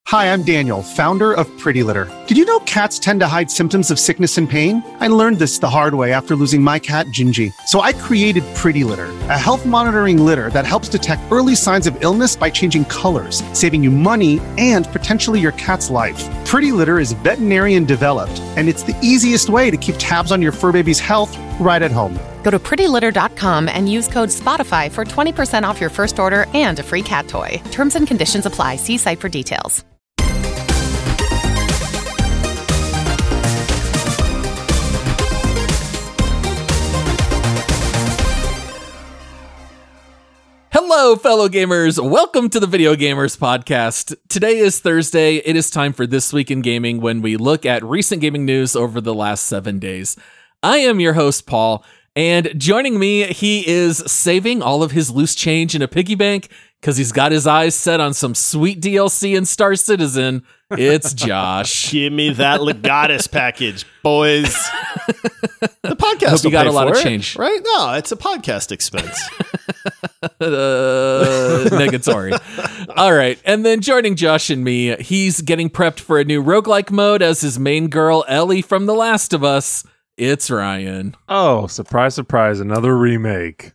Hi, I'm Daniel, founder of Pretty Litter. Did you know cats tend to hide symptoms of sickness and pain? I learned this the hard way after losing my cat, Gingy. So I created Pretty Litter, a health monitoring litter that helps detect early signs of illness by changing colors, saving you money and potentially your cat's life. Pretty Litter is veterinarian developed, and it's the easiest way to keep tabs on your fur baby's health right at home. Go to prettylitter.com and use code SPOTIFY for 20% off your first order and a free cat toy. Terms and conditions apply. See site for details. Hello, fellow gamers. Welcome to the Video Gamers Podcast. Today is Thursday. It is time for This Week in Gaming, when we look at recent gaming news over the last 7 days. I am your host, Paul, and joining me, he is saving all of his loose change in a piggy bank because he's got his eyes set on some sweet DLC in Star Citizen. It's Josh. Give me that Legatus package, boys. The podcast Hope you will got pay a lot for of it, change, right? No, it's a podcast expense. Negatory. All right. And then joining Josh and me, he's getting prepped for a new roguelike mode as his main girl, Ellie from The Last of Us. It's Ryan. Oh, surprise, surprise, another remake.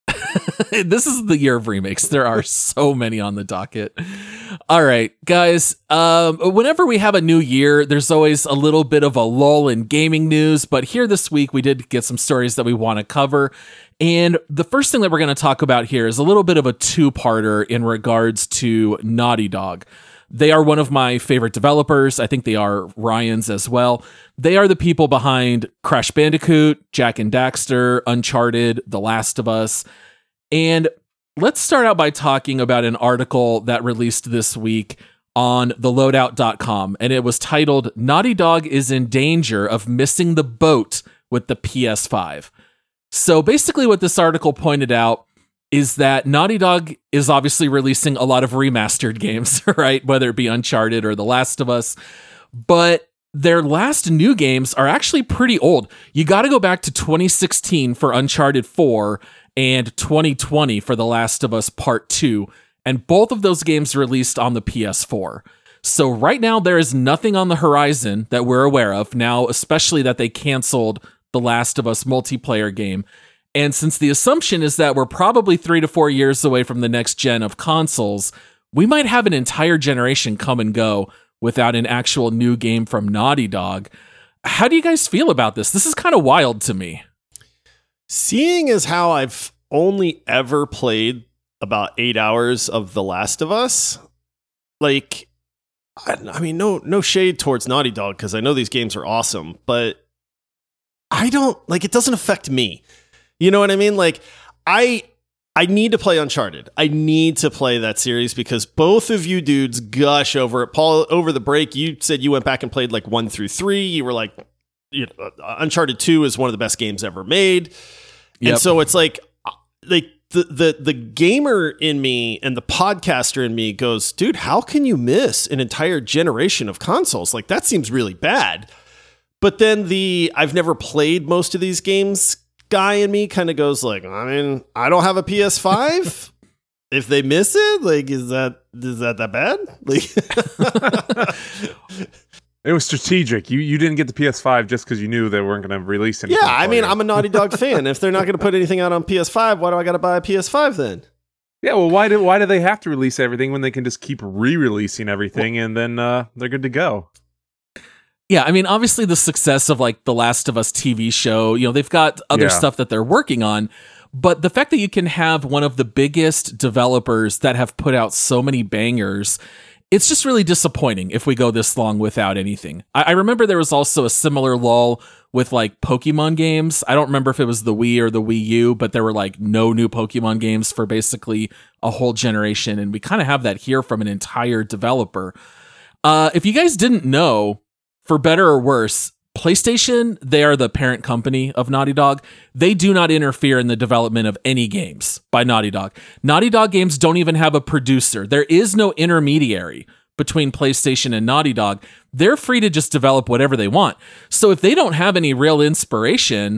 This is the year of remakes. There are so many on the docket. All right, guys. Whenever we have a new year, there's always a little bit of a lull in gaming news. But here this week, we did get some stories that we want to cover. And the first thing that we're going to talk about here is a little bit of a two-parter in regards to Naughty Dog. They are one of my favorite developers. I think they are Ryan's as well. They are the people behind Crash Bandicoot, Jak and Daxter, Uncharted, The Last of Us. And let's start out by talking about an article that released this week on theloadout.com. And it was titled, Naughty Dog is in danger of missing the boat with the PS5. So basically what this article pointed out is that Naughty Dog is obviously releasing a lot of remastered games, right? Whether it be Uncharted or The Last of Us. But their last new games are actually pretty old. You got to go back to 2016 for Uncharted 4 and 2020 for The Last of Us Part 2. And both of those games released on the PS4. So right now there is nothing on the horizon that we're aware of now, especially that they canceled The Last of Us multiplayer game. And since the assumption is that we're probably 3 to 4 years away from the next gen of consoles, we might have an entire generation come and go without an actual new game from Naughty Dog. How do you guys feel about this? This is kind of wild to me. Seeing as how I've only ever played about 8 hours of The Last of Us, like, I mean, no shade towards Naughty Dog, because I know these games are awesome, but I don't, like, it doesn't affect me. You know what I mean? Like, I need to play Uncharted. I need to play that series because both of you dudes gush over it. Paul, over the break, you said you went back and played like 1 through 3. You were like, Uncharted 2 is one of the best games ever made. Yep. And so it's like the gamer in me and the podcaster in me goes, dude, how can you miss an entire generation of consoles? Like, that seems really bad. But then I've never played most of these games guy in me kind of goes like, I mean, I don't have a PS5. If they miss it, like, is that bad? Like, it was strategic. You didn't get the PS5 just because you knew they weren't going to release anything. Yeah, I mean, I'm a Naughty Dog fan. If they're not going to put anything out on PS5, why do I got to buy a PS5 then? Yeah, well, why do they have to release everything when they can just keep re-releasing everything and then they're good to go? Yeah, I mean, obviously the success of like The Last of Us TV show, they've got other stuff that they're working on, but the fact that you can have one of the biggest developers that have put out so many bangers, it's just really disappointing if we go this long without anything. I remember there was also a similar lull with like Pokemon games. I don't remember if it was the Wii or the Wii U, but there were like no new Pokemon games for basically a whole generation, and we kind of have that here from an entire developer. If you guys didn't know, for better or worse, PlayStation, they are the parent company of Naughty Dog. They do not interfere in the development of any games by Naughty Dog. Naughty Dog games don't even have a producer. There is no intermediary between PlayStation and Naughty Dog. They're free to just develop whatever they want. So if they don't have any real inspiration,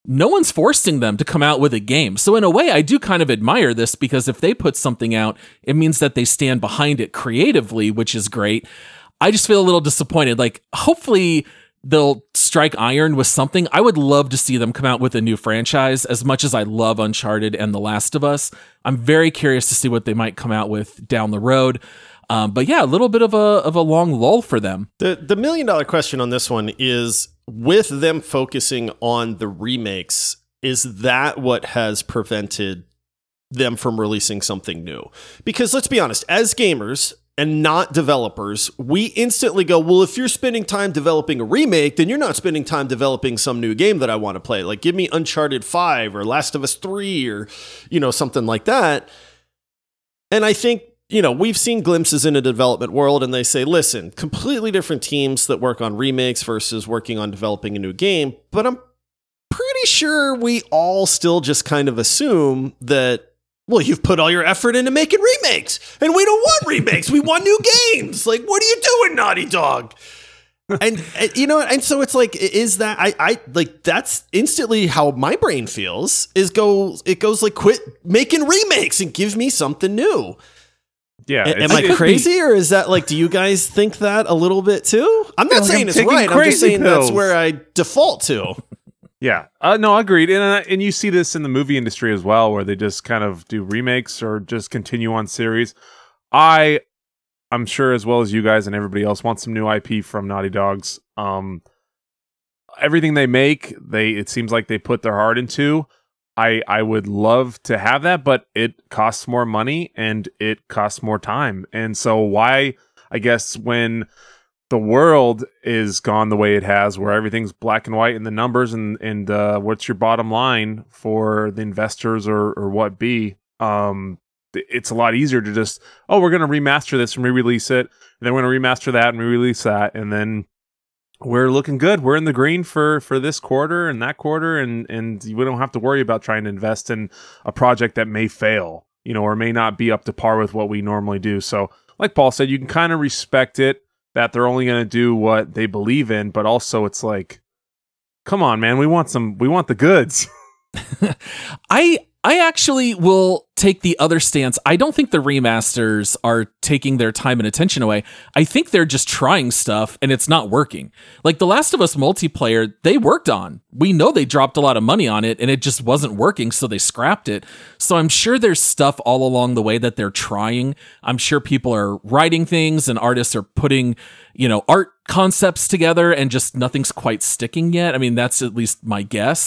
no one's forcing them to come out with a game. So in a way, I do kind of admire this, because if they put something out, it means that they stand behind it creatively, which is great. I just feel a little disappointed. Like, hopefully they'll strike iron with something. I would love to see them come out with a new franchise, as much as I love Uncharted and The Last of Us. I'm very curious to see what they might come out with down the road. But yeah, a little bit of a long lull for them. The $1 million question on this one is, with them focusing on the remakes, is that what has prevented them from releasing something new? Because let's be honest, as gamers and not developers, we instantly go, well, if you're spending time developing a remake, then you're not spending time developing some new game that I want to play. Like, give me Uncharted 5 or Last of Us 3 or, something like that. And I think, we've seen glimpses in a development world, and they say, listen, completely different teams that work on remakes versus working on developing a new game. But I'm pretty sure we all still just kind of assume that, well, you've put all your effort into making remakes, and we don't want remakes. We want new games. Like, what are you doing, Naughty Dog? And so it's like, is that, I like, that's instantly how my brain feels, it goes like, quit making remakes and give me something new. Yeah. Am I crazy, or is that like, do you guys think that a little bit too? I'm not saying it's right. I'm just saying that's where I default to. Yeah. No, agreed. And you see this in the movie industry as well, where they just kind of do remakes or just continue on series. I'm sure, as well as you guys and everybody else, wants some new IP from Naughty Dogs. Everything they make, it seems like they put their heart into. I would love to have that, but it costs more money and it costs more time. And so why, I guess, when the world is gone the way it has, where everything's black and white in the numbers and what's your bottom line for the investors or what be, it's a lot easier to just, we're going to remaster this and re-release it, and then we're going to remaster that and re-release that, and then we're looking good. We're in the green for this quarter and that quarter, and we don't have to worry about trying to invest in a project that may fail, or may not be up to par with what we normally do. So, like Paul said, you can kind of respect it that they're only going to do what they believe in, but also it's like, come on, man, we want the goods. I actually will take the other stance. I don't think the remasters are taking their time and attention away. I think they're just trying stuff and it's not working. Like The Last of Us multiplayer, they worked on. We know they dropped a lot of money on it and it just wasn't working, so they scrapped it. So I'm sure there's stuff all along the way that they're trying. I'm sure people are writing things and artists are putting, art concepts together, and just nothing's quite sticking yet. I mean, that's at least my guess.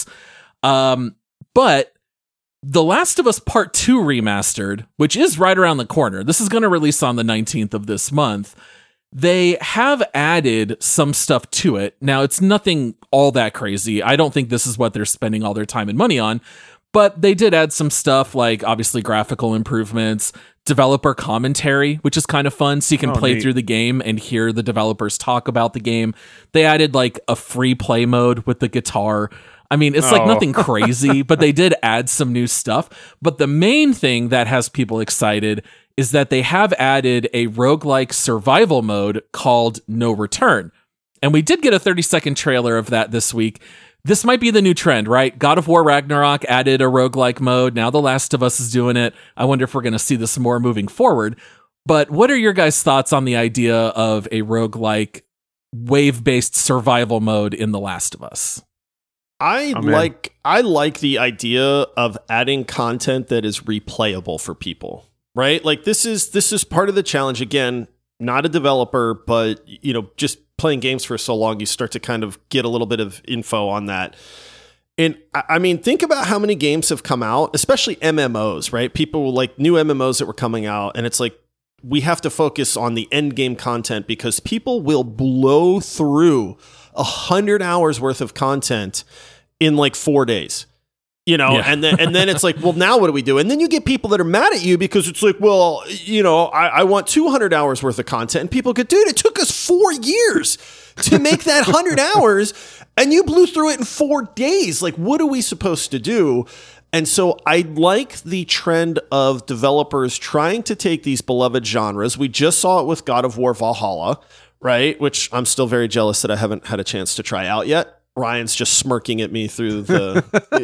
But The Last of Us Part 2 Remastered, which is right around the corner, this is going to release on the 19th of this month, they have added some stuff to it. Now, it's nothing all that crazy. I don't think this is what they're spending all their time and money on, but they did add some stuff like, obviously, graphical improvements, developer commentary, which is kind of fun, so you can play through the game and hear the developers talk about the game. They added like a free play mode with the guitar. I mean, it's like nothing crazy, but they did add some new stuff. But the main thing that has people excited is that they have added a roguelike survival mode called No Return. And we did get a 30-second trailer of that this week. This might be the new trend, right? God of War Ragnarok added a roguelike mode. Now The Last of Us is doing it. I wonder if we're going to see this more moving forward. But what are your guys' thoughts on the idea of a roguelike wave-based survival mode in The Last of Us? I like the idea of adding content that is replayable for people, right? Like this is part of the challenge. Again, not a developer, but just playing games for so long, you start to kind of get a little bit of info on that. And I mean, think about how many games have come out, especially MMOs, right? People like new MMOs that were coming out, and it's like, we have to focus on the end game content because people will blow through 100 hours worth of content in like 4 days, and then it's like, well, now what do we do? And then you get people that are mad at you because it's like, well, I want 200 hours worth of content. And people go, dude, it took us 4 years to make that 100 hours and you blew through it in 4 days. Like, what are we supposed to do? And so I like the trend of developers trying to take these beloved genres. We just saw it with God of War Valhalla, right? Which I'm still very jealous that I haven't had a chance to try out yet. Ryan's just smirking at me through the,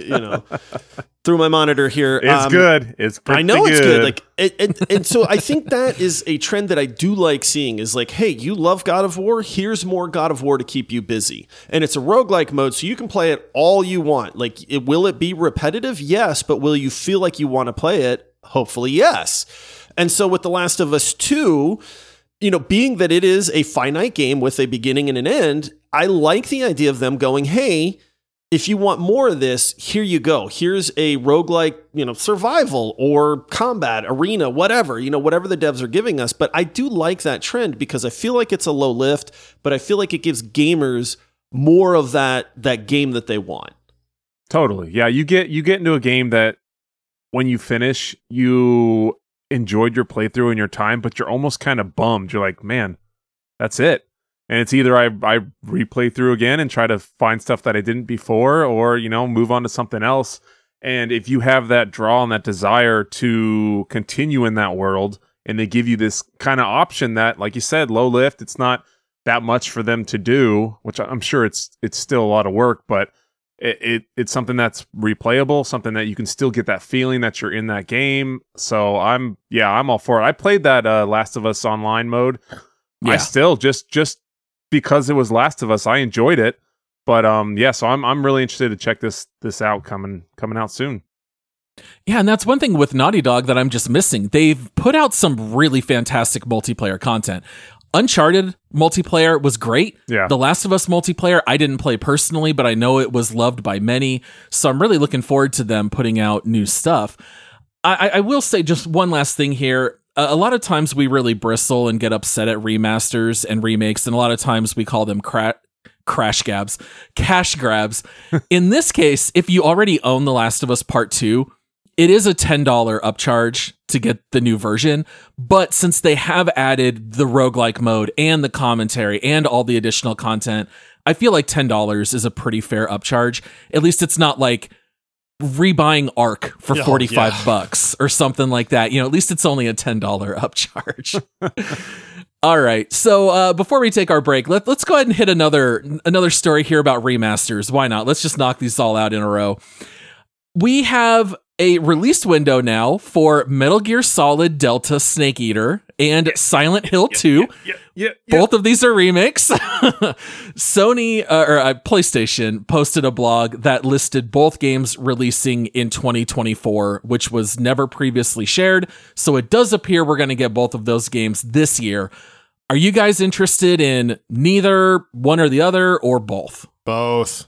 through my monitor here. It's good. It's pretty I know good. It's good. Like, and so I think that is a trend that I do like seeing is like, hey, you love God of War. Here's more God of War to keep you busy. And it's a roguelike mode, so you can play it all you want. Like, will it be repetitive? Yes. But will you feel like you want to play it? Hopefully, yes. And so with The Last of Us 2, being that it is a finite game with a beginning and an end, I like the idea of them going, hey, if you want more of this, here you go. Here's a roguelike, survival or combat, arena, whatever the devs are giving us. But I do like that trend because I feel like it's a low lift, but I feel like it gives gamers more of that game that they want. Totally. Yeah, you get into a game that when you finish, you enjoyed your playthrough and your time, but you're almost kind of bummed. You're like, man, that's it. And it's either I replay through again and try to find stuff that I didn't before, or, move on to something else. And if you have that draw and that desire to continue in that world, and they give you this kind of option that, like you said, low lift, it's not that much for them to do, which I'm sure it's still a lot of work, but it's something that's replayable, something that you can still get that feeling that you're in that game. So I'm all for it. I played that Last of Us Online mode. Yeah. I still just because it was Last of Us, I enjoyed it. But so I'm really interested to check this out coming out soon. Yeah, and that's one thing with Naughty Dog that I'm just missing. They've put out some really fantastic multiplayer content. Uncharted multiplayer was great. Yeah. The Last of Us multiplayer, I didn't play personally, but I know it was loved by many. So I'm really looking forward to them putting out new stuff. I will say just one last thing here. A lot of times we really bristle and get upset at remasters and remakes, and a lot of times we call them cash grabs. In this case, if you already own The Last of Us Part 2, it is a $10 upcharge to get the new version, but since they have added the roguelike mode and the commentary and all the additional content, I feel like $10 is a pretty fair upcharge. At least it's not like rebuying Ark for $45 or something like that. At least it's only a $10 upcharge. All right. So before we take our break, let's go ahead and hit another story here about remasters. Why not? Let's just knock these all out in a row. We have a release window now for Metal Gear Solid Delta Snake Eater and Silent Hill 2. Both of these are remakes. Sony or PlayStation posted a blog that listed both games releasing in 2024, which was never previously shared. So it does appear we're going to get both of those games this year. Are you guys interested in neither one or the other, or both? Both.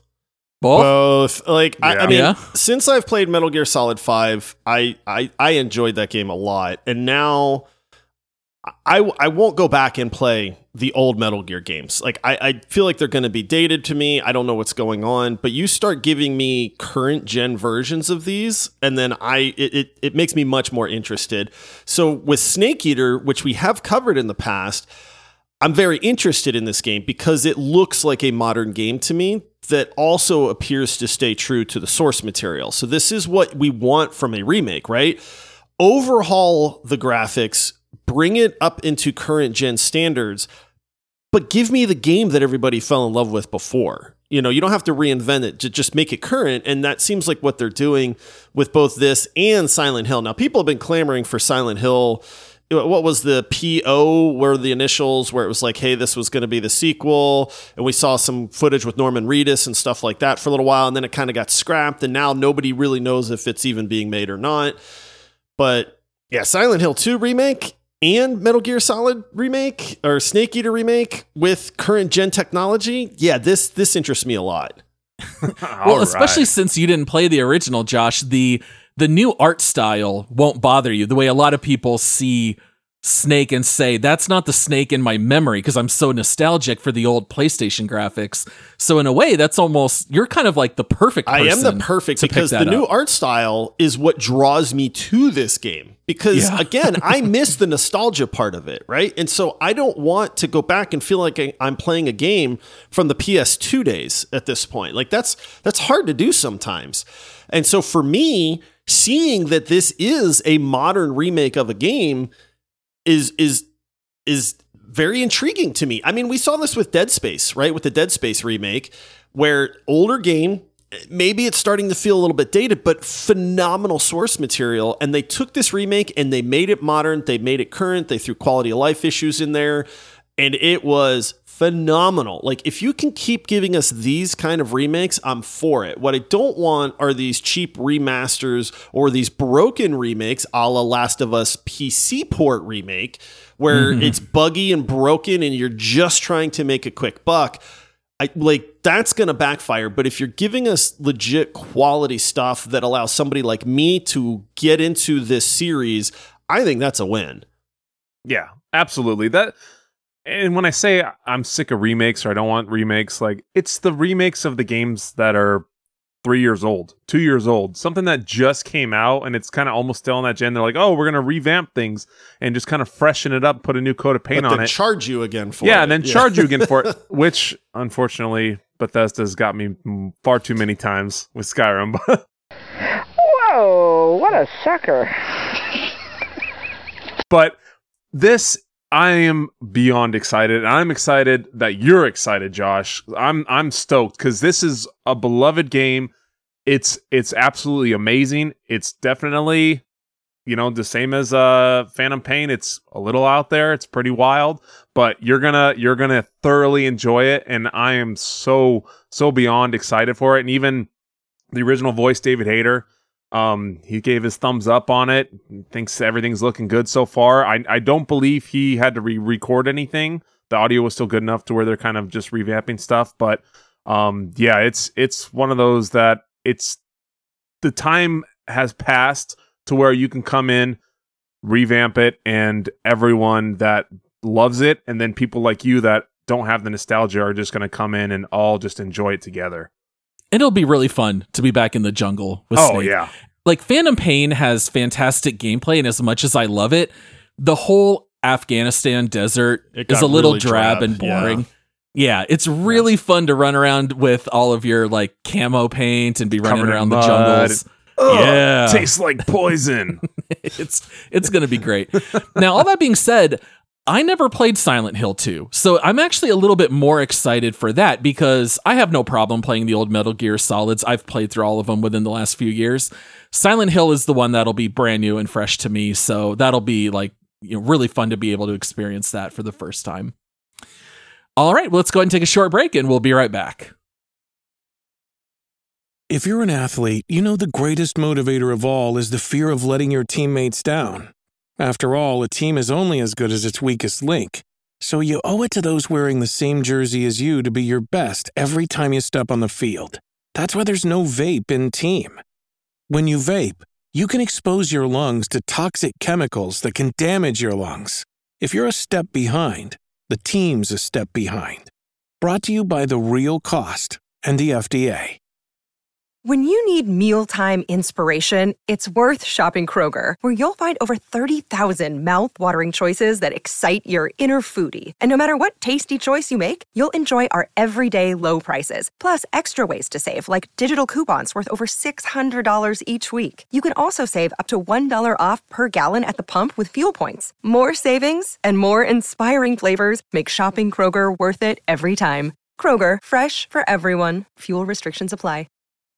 Like, yeah. I mean, since I've played Metal Gear Solid 5, I enjoyed that game a lot. And now I won't go back and play the old Metal Gear games. Like, I feel like they're going to be dated to me. I don't know what's going on. But you start giving me current gen versions of these, and then it makes me much more interested. So with Snake Eater, which we have covered in the past, I'm very interested in this game because it looks like a modern game to me that also appears to stay true to the source material. So this is what we want from a remake, right? Overhaul the graphics, bring it up into current gen standards, but give me the game that everybody fell in love with before. You don't have to reinvent it, just make it current. And that seems like what they're doing with both this and Silent Hill. Now, people have been clamoring for Silent Hill. What was the PO were the initials where it was like, hey, this was going to be the sequel. And we saw some footage with Norman Reedus and stuff like that for a little while. And then it kind of got scrapped. And now nobody really knows if it's even being made or not. But yeah, Silent Hill 2 remake and Metal Gear Solid remake or Snake Eater remake with current gen technology. Yeah, this interests me a lot. Well, especially since you didn't play the original, Josh, the new art style won't bother you the way a lot of people see Snake and say, that's not the Snake in my memory because I'm so nostalgic for the old PlayStation graphics. So in a way, that's almost, you're kind of like the perfect person. I am the perfect because the new art style is what draws me to this game. Because again, I miss the nostalgia part of it, right? And so I don't want to go back and feel like I'm playing a game from the PS2 days at this point. Like that's hard to do sometimes. And so for me, seeing that this is a modern remake of a game is very intriguing to me. I mean, we saw this with Dead Space, right? With the Dead Space remake, where older game, maybe it's starting to feel a little bit dated, but phenomenal source material. And they took this remake and they made it modern. They made it current. They threw quality of life issues in there. And it was phenomenal. Like, if you can keep giving us these kind of remakes, I'm for it. What I don't want are these cheap remasters or these broken remakes a la Last of Us PC port remake, where it's buggy and broken and you're just trying to make a quick buck. That's going to backfire. But if you're giving us legit quality stuff that allows somebody like me to get into this series, I think that's a win. Yeah, absolutely. And when I say I'm sick of remakes or I don't want remakes, like, it's the remakes of the games that are 3 years old, 2 years old, something that just came out and it's kind of almost still in that gen. They're like, oh, we're going to revamp things and just kind of freshen it up, put a new coat of paint on it. Charge you again for it. Yeah, and then charge you again for it, which unfortunately Bethesda's got me far too many times with Skyrim. Whoa, what a sucker. But this, I am beyond excited, and I'm excited that you're excited, Josh. I'm stoked because this is a beloved game. It's absolutely amazing. It's definitely, the same as Phantom Pain. It's a little out there. It's pretty wild, but you're gonna thoroughly enjoy it, and I am so beyond excited for it. And even the original voice, David Hayter, he gave his thumbs up on it, thinks everything's looking good so far. I don't believe he had to re-record anything. The audio was still good enough to where they're kind of just revamping stuff. But yeah, it's one of those that the time has passed to where you can come in, revamp it, and everyone that loves it, and then people like you that don't have the nostalgia are just going to come in and all just enjoy it together. And it'll be really fun to be back in the jungle with Snake. Yeah. Like, Phantom Pain has fantastic gameplay, and as much as I love it, the whole Afghanistan desert is a little really drab and boring. Yeah, it's really fun to run around with all of your like camo paint and be running Covered in around the mud. jungles. Yeah. Tastes like poison. It's going to be great. Now, all that being said, I never played Silent Hill 2, so I'm actually a little bit more excited for that because I have no problem playing the old Metal Gear Solids. I've played through all of them within the last few years. Silent Hill is the one that'll be brand new and fresh to me, so that'll be like really fun to be able to experience that for the first time. All right, well, let's go ahead and take a short break, and we'll be right back. If you're an athlete, you know the greatest motivator of all is the fear of letting your teammates down. After all, a team is only as good as its weakest link. So you owe it to those wearing the same jersey as you to be your best every time you step on the field. That's why there's no vape in team. When you vape, you can expose your lungs to toxic chemicals that can damage your lungs. If you're a step behind, the team's a step behind. Brought to you by The Real Cost and the FDA. When you need mealtime inspiration, it's worth shopping Kroger, where you'll find over 30,000 mouth-watering choices that excite your inner foodie. And no matter what tasty choice you make, you'll enjoy our everyday low prices, plus extra ways to save, like digital coupons worth over $600 each week. You can also save up to $1 off per gallon at the pump with fuel points. More savings and more inspiring flavors make shopping Kroger worth it every time. Kroger, fresh for everyone. Fuel restrictions apply.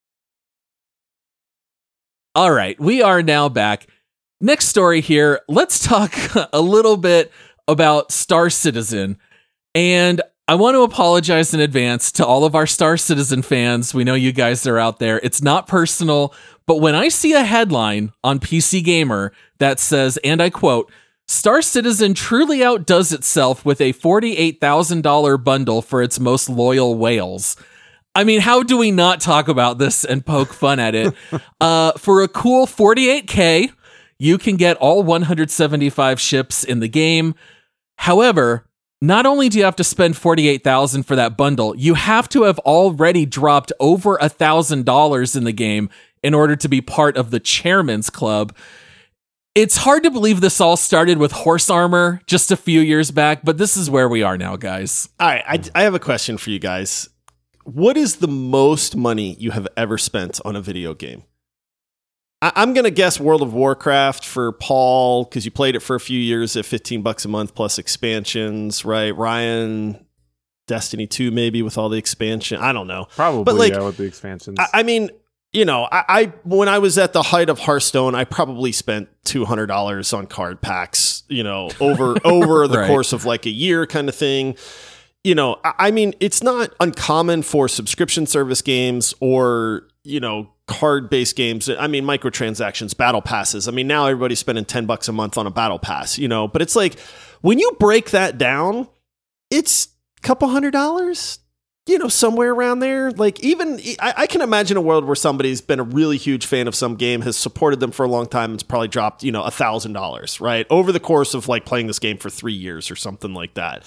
All right, we are now back. Next story here. Let's talk a little bit about Star Citizen. And I want to apologize in advance to all of our Star Citizen fans. We know you guys are out there. It's not personal, but when I see a headline on PC Gamer that says, and I quote, Star Citizen truly outdoes itself with a $48,000 bundle for its most loyal whales. I mean, how do we not talk about this and poke fun at it? For a cool $48K, you can get all 175 ships in the game. However, not only do you have to spend $48,000 for that bundle, you have to have already dropped over $1,000 in the game in order to be part of the Chairman's Club. It's hard to believe this all started with horse armor just a few years back, but this is where we are now, guys. All right, I have a question for you guys. What is the most money you have ever spent on a video game? I'm going to guess World of Warcraft for Paul, because you played it for a few years at $15 a month plus expansions, right? Ryan, Destiny 2 maybe with all the expansion. I don't know. Probably, but like, yeah, with the expansions. I mean, you know, I when I was at the height of Hearthstone, I probably spent $200 on card packs, you know, over the Right. course of like a year kind of thing. You know, I mean, it's not uncommon for subscription service games or, you know, card-based games. I mean, microtransactions, battle passes. I mean, now everybody's spending $10 a month on a battle pass, you know, but it's like when you break that down, it's a couple $100, you know, somewhere around there. Like even I can imagine a world where somebody's been a really huge fan of some game, has supported them for a long time, and it's probably dropped, you know, $1,000, right? Over the course of like playing this game for 3 years or something like that.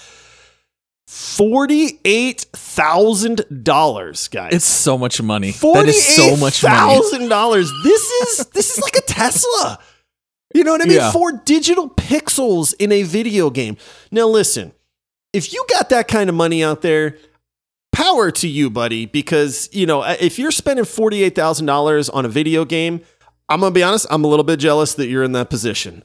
$48,000, guys. It's so much money. That is so much money. $48,000. This is like a Tesla. You know what I mean? Yeah. 4 digital pixels in a video game. Now listen, if you got that kind of money out there, power to you, buddy, because, you know, if you're spending $48,000 on a video game, I'm going to be honest, I'm a little bit jealous that you're in that position.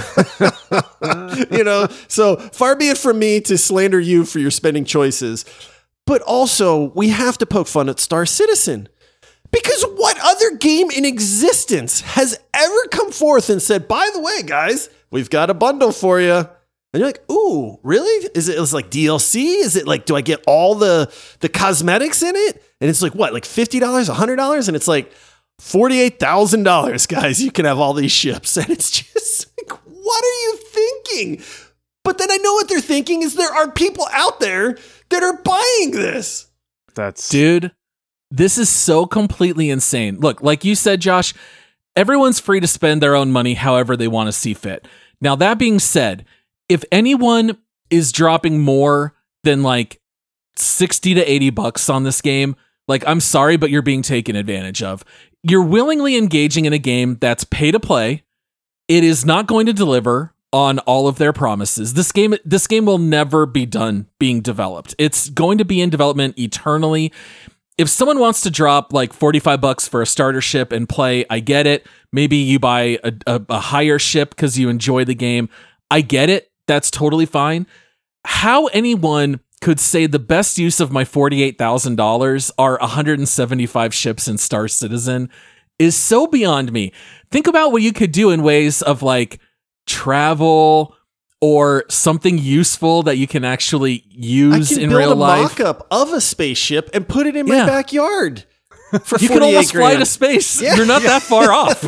You know, so far be it from me to slander you for your spending choices. But also, we have to poke fun at Star Citizen. Because what other game in existence has ever come forth and said, by the way, guys, we've got a bundle for you? And you're like, ooh, really? Is it like DLC? Is it like, do I get all the cosmetics in it? And it's like, what, like $50, $100? And it's like, $48,000, guys. You can have all these ships. And it's just like, what are you thinking? But then I know what they're thinking is there are people out there that are buying this. Dude, this is so completely insane. Look, like you said, Josh, everyone's free to spend their own money however they want to see fit. Now, that being said, if anyone is dropping more than like 60 to 80 bucks on this game, like, I'm sorry, but you're being taken advantage of. You're willingly engaging in a game that's pay to play. It is not going to deliver on all of their promises. This game will never be done being developed. It's going to be in development eternally. If someone wants to drop like $45 for a starter ship and play, I get it. Maybe you buy a higher ship because you enjoy the game. I get it. That's totally fine. How anyone could say the best use of my $48,000 are 175 ships in Star Citizen is so beyond me. Think about what you could do in ways of like travel or something useful that you can actually use in real life. I can build a mock-up of a spaceship and put it in my backyard for you can almost fly to $48,000. space. Yeah. You're not that far off.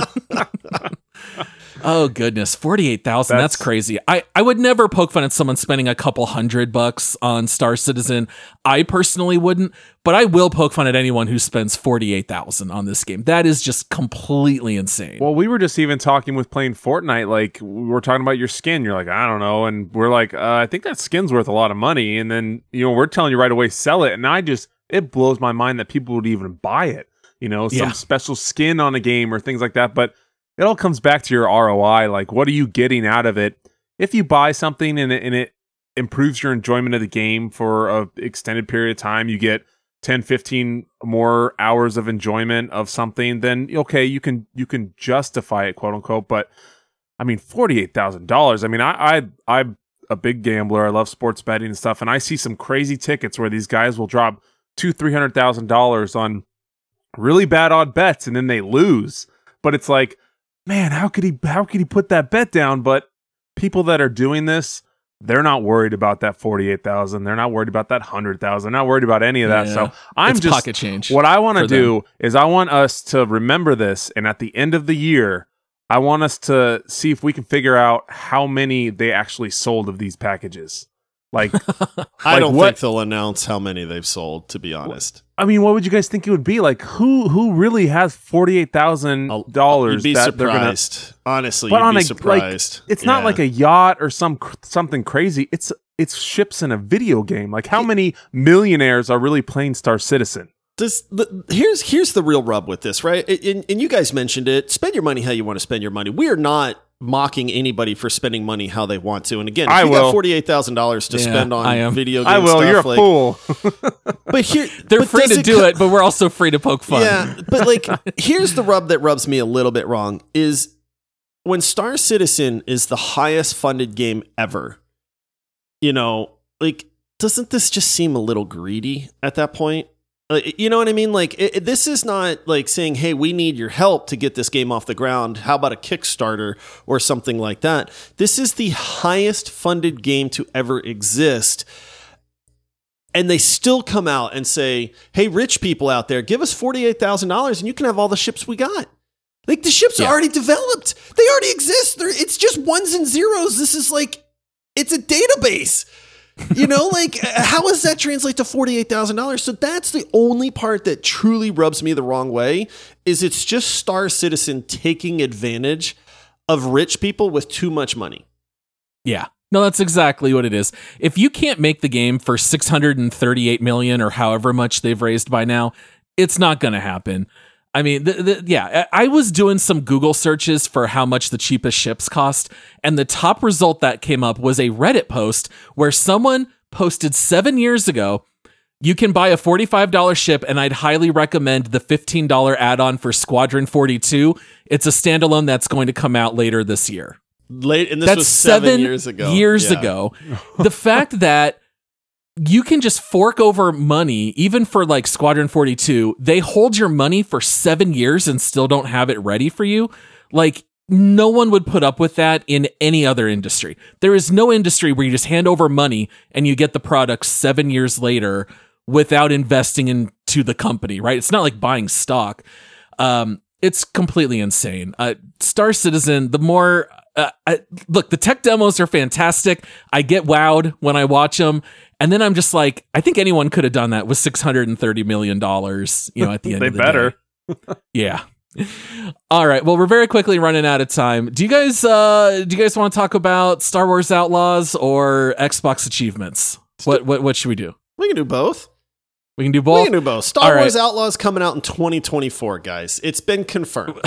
Oh goodness, 48,000. That's crazy. I would never poke fun at someone spending a couple $100 on Star Citizen. I personally wouldn't, but I will poke fun at anyone who spends 48,000 on this game. That is just completely insane. Well, we were just even talking with playing Fortnite. Like, we were talking about your skin. You're like, I don't know. And we're like, I think that skin's worth a lot of money. And then, you know, we're telling you right away, sell it. And it blows my mind that people would even buy it. You know, some special skin on a game or things like that. But it all comes back to your ROI. Like, what are you getting out of it? If you buy something and it improves your enjoyment of the game for an extended period of time, you get 10, 15 more hours of enjoyment of something, then okay, you can justify it, quote unquote. But I mean, $48,000. I mean, I'm a big gambler. I love sports betting and stuff, and I see some crazy tickets where these guys will drop $200,000-$300,000 on really bad odd bets, and then they lose. But it's like, man, how could he put that bet down? But people that are doing this, they're not worried about that 48,000. They're not worried about that 100,000. They're not worried about any of that. Yeah. So I'm It's just pocket change. What I want to for do them. is I want us to remember this, and at the end of the year, I want us to see if we can figure out how many they actually sold of these packages. Like, I don't what- think they'll announce how many they've sold, to be honest. I mean, what would you guys think it would be? Like, who really has $48,000? You'd be that they're gonna- surprised. Honestly, But you'd on be a surprised. It's not Yeah. like a yacht or something crazy. It's ships in a video game. Like, how many millionaires are really playing Star Citizen? Here's the real rub with this, right? And you guys mentioned it. Spend your money how you want to spend your money. We are not mocking anybody for spending money how they want to. And again, if I you will. got $48,000 to spend on video game I will. stuff, You're a like, fool. But here, They're free to do it, but we're also free to poke fun. Yeah, but like, here's the rub that rubs me a little bit wrong is when Star Citizen is the highest funded game ever, you know, like, doesn't this just seem a little greedy at that point? You know what I mean? Like, this is not like saying, hey, we need your help to get this game off the ground. How about a Kickstarter or something like that? This is the highest funded game to ever exist. And they still come out and say, hey, rich people out there, give us $48,000 and you can have all the ships we got. Like, the ships are already developed. They already exist. It's just ones and zeros. This is like, it's a database. You know, like, how does that translate to $48,000? So that's the only part that truly rubs me the wrong way, is it's just Star Citizen taking advantage of rich people with too much money. Yeah. No, that's exactly what it is. If you can't make the game for $638 million or however much they've raised by now, it's not going to happen. I mean, I was doing some Google searches for how much the cheapest ships cost, and the top result that came up was a Reddit post where someone posted 7 years ago, you can buy a $45 ship, and I'd highly recommend the $15 add-on for Squadron 42. It's a standalone that's going to come out later this year. And this That's was 7 years ago. Ago. The fact that you can just fork over money, even for like Squadron 42, they hold your money for 7 years and still don't have it ready for you. Like, no one would put up with that in any other industry. There is no industry where you just hand over money and you get the product 7 years later without investing into the company, right? It's not like buying stock. It's completely insane. Star Citizen, the more... look, the tech demos are fantastic. I get wowed when I watch them. And then I'm just like, I think anyone could have done that with $630 million, you know, at the end of the better. day. Yeah. All right. Well, we're very quickly running out of time. Do you guys want to talk about Star Wars Outlaws or Xbox achievements? What should we do? We can do both. We can do both? We can do both. Star Wars Outlaws coming out in 2024, guys. It's been confirmed.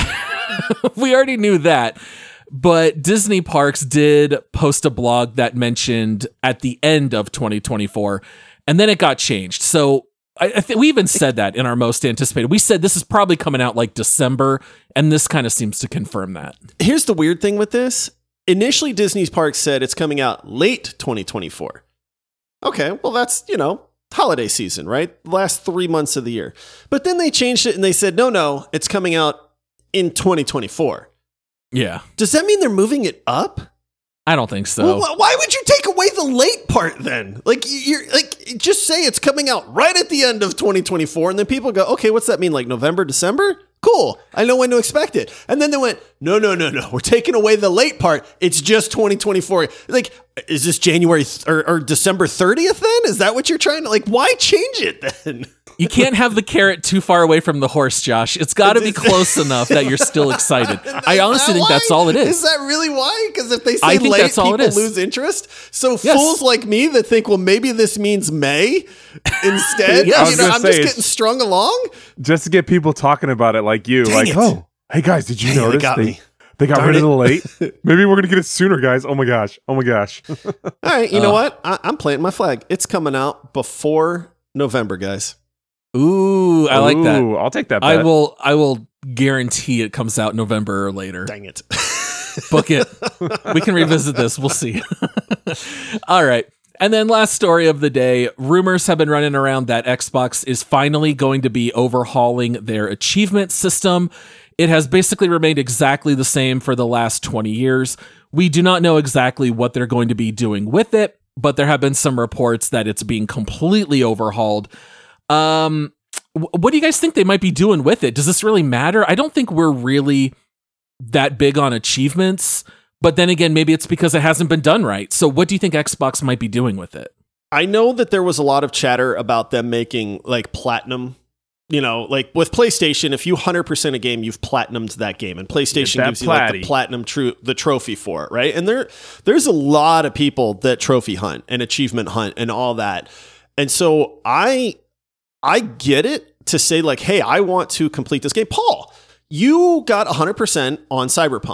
We already knew that. But Disney Parks did post a blog that mentioned at the end of 2024, and then it got changed. So I think we even said that in our most anticipated. We said this is probably coming out like December, and this kind of seems to confirm that. Here's the weird thing with this. Initially, Disney Parks said it's coming out late 2024. Okay, well, that's, you know, holiday season, right? The last 3 months of the year. But then they changed it and they said, no, it's coming out in 2024. Yeah. Does that mean they're moving it up? I don't think so. Well, why would you take away the late part then? Like, you're like, just say it's coming out right at the end of 2024, and then people go, okay, what's that mean? Like November, December? Cool. I know when to expect it. And then they went, no. We're taking away the late part. It's just 2024. Like, is this January or December 30th then? Is that what you're trying to, like, why change it then? You can't have the carrot too far away from the horse, Josh. It's got to be close enough that you're still excited. I honestly think that's all it is. Is that really why? Because if they say late, people lose interest. So fools like me that think, well, maybe this means May instead. Yes. I'm just getting strung along. Just to get people talking about it like you. Dang like, it. oh, hey guys, did you notice they got rid of the late? Maybe we're going to get it sooner, guys. Oh my gosh. All right, you know what? I'm planting my flag. It's coming out before November, guys. Ooh, I like that. I'll take that bet. I will guarantee it comes out November or later. Dang it. Book it. We can revisit this. We'll see. All right. And then last story of the day, rumors have been running around that Xbox is finally going to be overhauling their achievement system. It has basically remained exactly the same for the last 20 years. We do not know exactly what they're going to be doing with it, but there have been some reports that it's being completely overhauled. What do you guys think they might be doing with it? Does this really matter? I don't think we're really that big on achievements, but then again, maybe it's because it hasn't been done right. So what do you think Xbox might be doing with it? I know that there was a lot of chatter about them making like platinum, you know, like with PlayStation, if you 100% a game, you've platinumed that game, and PlayStation gives you like the platinum the trophy for it, right? And there's a lot of people that trophy hunt and achievement hunt and all that. And so I get it to say like, hey, I want to complete this game. Paul, you got 100% on Cyberpunk.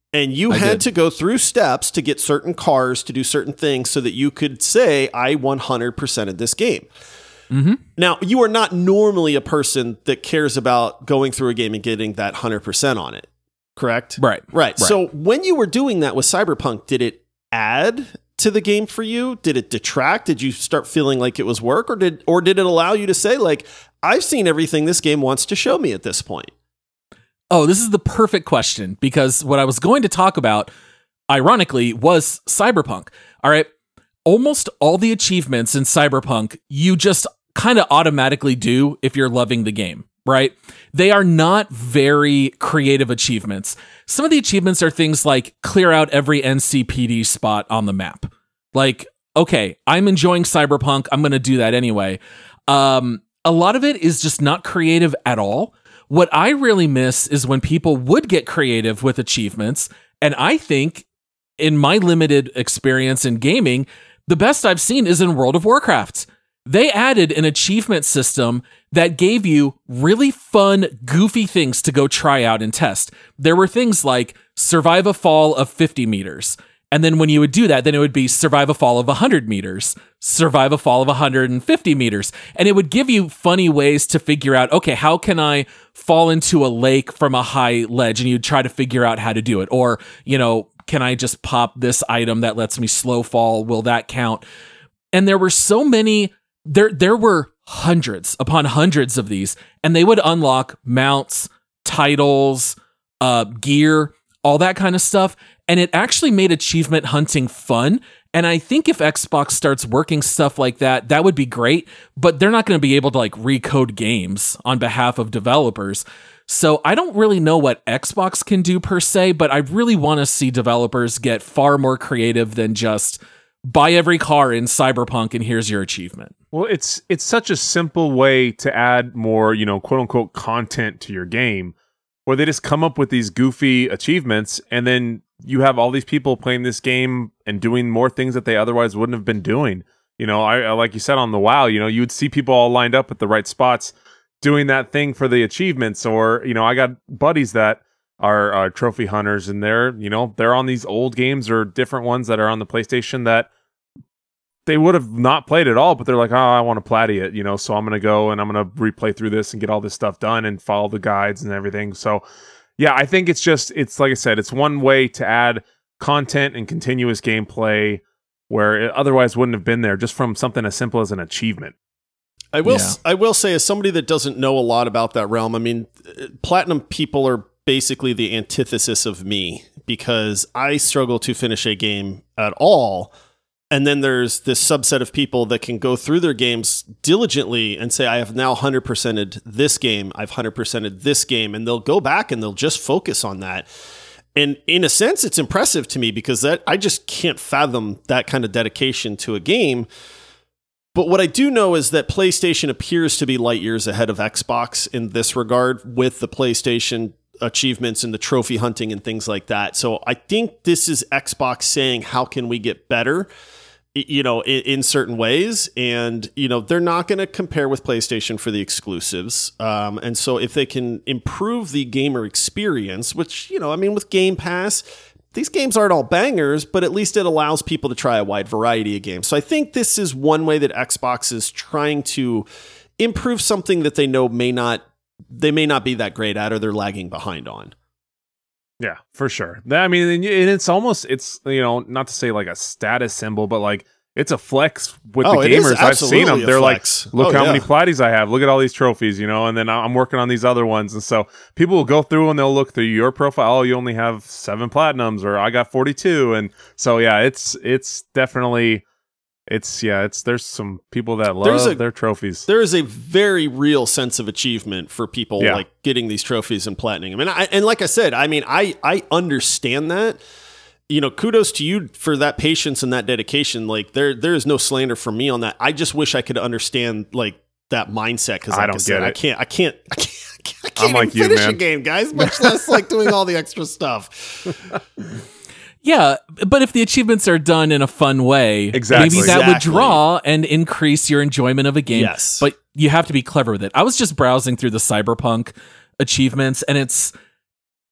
And you had to go through steps to get certain cars to do certain things so that you could say, I 100%ed this game. Mm-hmm. Now, you are not normally a person that cares about going through a game and getting that 100% on it, correct? Right. So when you were doing that with Cyberpunk, did it add to the game for you? Did it detract? Did you start feeling like it was work? Or did it allow you to say, like, I've seen everything this game wants to show me at this point? Oh, this is the perfect question, because what I was going to talk about, ironically, was Cyberpunk. All right. Almost all the achievements in Cyberpunk, you just kind of automatically do if you're loving the game, right? They are not very creative achievements. Some of the achievements are things like clear out every NCPD spot on the map. Like, okay, I'm enjoying Cyberpunk. I'm going to do that anyway. A lot of it is just not creative at all. What I really miss is when people would get creative with achievements. And I think in my limited experience in gaming, the best I've seen is in World of Warcraft. They added an achievement system that gave you really fun, goofy things to go try out and test. There were things like survive a fall of 50 meters. And then when you would do that, then it would be survive a fall of 100 meters, survive a fall of 150 meters. And it would give you funny ways to figure out, okay, how can I fall into a lake from a high ledge? And you'd try to figure out how to do it. Or, can I just pop this item that lets me slow fall? Will that count? And there were so many, there were hundreds upon hundreds of these, and they would unlock mounts, titles, gear, all that kind of stuff. And it actually made achievement hunting fun. And I think if Xbox starts working stuff like that, that would be great. But they're not going to be able to recode games on behalf of developers. So I don't really know what Xbox can do per se, but I really want to see developers get far more creative than just buy every car in Cyberpunk and here's your achievement. Well, it's such a simple way to add more, quote unquote content to your game, where they just come up with these goofy achievements, and then you have all these people playing this game and doing more things that they otherwise wouldn't have been doing. I like you said on the WoW, you would see people all lined up at the right spots doing that thing for the achievements. Or, I got buddies that are trophy hunters, and they're on these old games or different ones that are on the PlayStation that they would have not played at all, but they're like, oh, I want to platy it, so I'm going to go and I'm going to replay through this and get all this stuff done and follow the guides and everything. So yeah, I think it's like I said, it's one way to add content and continuous gameplay where it otherwise wouldn't have been there, just from something as simple as an achievement. I will say, as somebody that doesn't know a lot about that realm, I mean, Platinum people are basically the antithesis of me, because I struggle to finish a game at all. And then there's this subset of people that can go through their games diligently and say, I have now 100%ed this game. I've 100%ed this game. And they'll go back and they'll just focus on that. And in a sense, it's impressive to me, because I just can't fathom that kind of dedication to a game. But what I do know is that PlayStation appears to be light years ahead of Xbox in this regard, with the PlayStation achievements and the trophy hunting and things like that. So I think this is Xbox saying, how can we get better? In certain ways. And, they're not going to compare with PlayStation for the exclusives. And so if they can improve the gamer experience, which, with Game Pass, these games aren't all bangers, but at least it allows people to try a wide variety of games. So I think this is one way that Xbox is trying to improve something that they know may not be that great at, or they're lagging behind on. Yeah, for sure. I mean, and it's almost, not to say like a status symbol, but it's a flex with the gamers. I've seen them. They're like, look how many platies I have. Look at all these trophies, and then I'm working on these other ones. And so people will go through and they'll look through your profile. Oh, you only have 7 platinums, or I got 42. And so, yeah, it's definitely, there's some people that love their trophies. There is a very real sense of achievement for people getting these trophies and platining them. And like I said, I understand that. Kudos to you for that patience and that dedication. there is no slander from me on that. I just wish I could understand that mindset, because I don't get it. I can't even finish a game, guys, much less doing all the extra stuff. Yeah, but if the achievements are done in a fun way, maybe that would draw and increase your enjoyment of a game. Yes. But you have to be clever with it. I was just browsing through the Cyberpunk achievements, and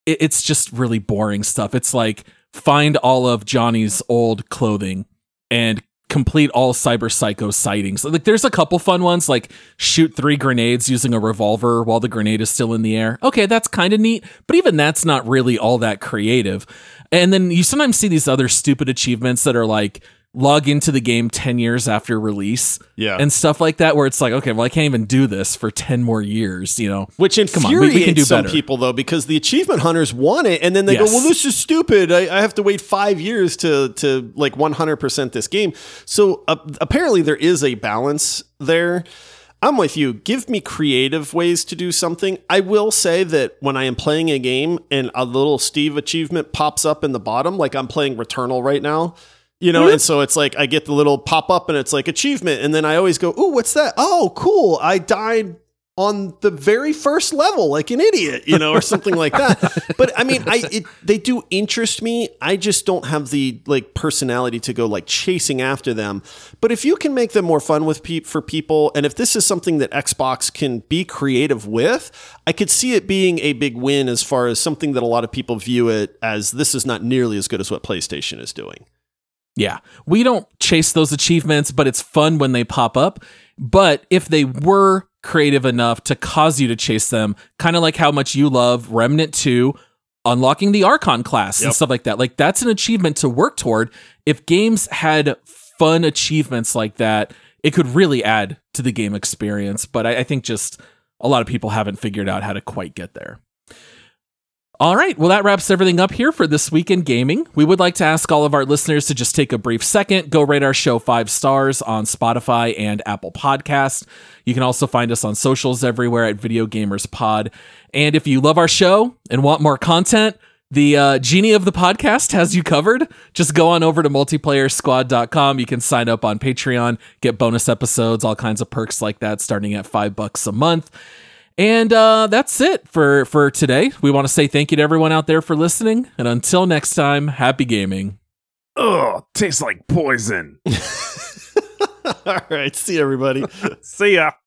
it's just really boring stuff. It's like find all of Johnny's old clothing and complete all Cyber Psycho sightings. Like there's a couple fun ones, like shoot 3 grenades using a revolver while the grenade is still in the air. Okay, that's kind of neat, but even that's not really all that creative. And then you sometimes see these other stupid achievements that are like log into the game 10 years after release and stuff like that, where it's like, okay, well, I can't even do this for 10 more years, you know? Which infuriates some people, though, because the achievement hunters want it, and then they go, well, this is stupid. I have to wait 5 years to like 100% this game. So apparently there is a balance there. I'm with you. Give me creative ways to do something. I will say that when I am playing a game and a little Steve achievement pops up in the bottom, like I'm playing Returnal right now, you know, and so it's like I get the little pop up and it's like achievement. And then I always go, ooh, what's that? Oh, cool. I died on the very first level like an idiot, you know, or something like that. But I mean, they do interest me. I just don't have the like personality to go like chasing after them. But if you can make them more fun for people, and if this is something that Xbox can be creative with, I could see it being a big win as far as something that a lot of people view it as this is not nearly as good as what PlayStation is doing. Yeah, we don't chase those achievements, but it's fun when they pop up. But if they were creative enough to cause you to chase them, kind of like how much you love Remnant 2, unlocking the Archon class and stuff like that, like that's an achievement to work toward. If games had fun achievements like that, it could really add to the game experience. But I think just a lot of people haven't figured out how to quite get there. All right, well, that wraps everything up here for This Week in Gaming. We would like to ask all of our listeners to just take a brief second, go rate our show 5 stars on Spotify and Apple Podcasts. You can also find us on socials everywhere at Video Gamers Pod. And if you love our show and want more content, the genie of the podcast has you covered. Just go on over to multiplayersquad.com. You can sign up on Patreon, get bonus episodes, all kinds of perks like that, starting at $5 a month. And that's it for today. We want to say thank you to everyone out there for listening. And until next time, happy gaming. Ugh, tastes like poison. All right. See you, everybody. See ya.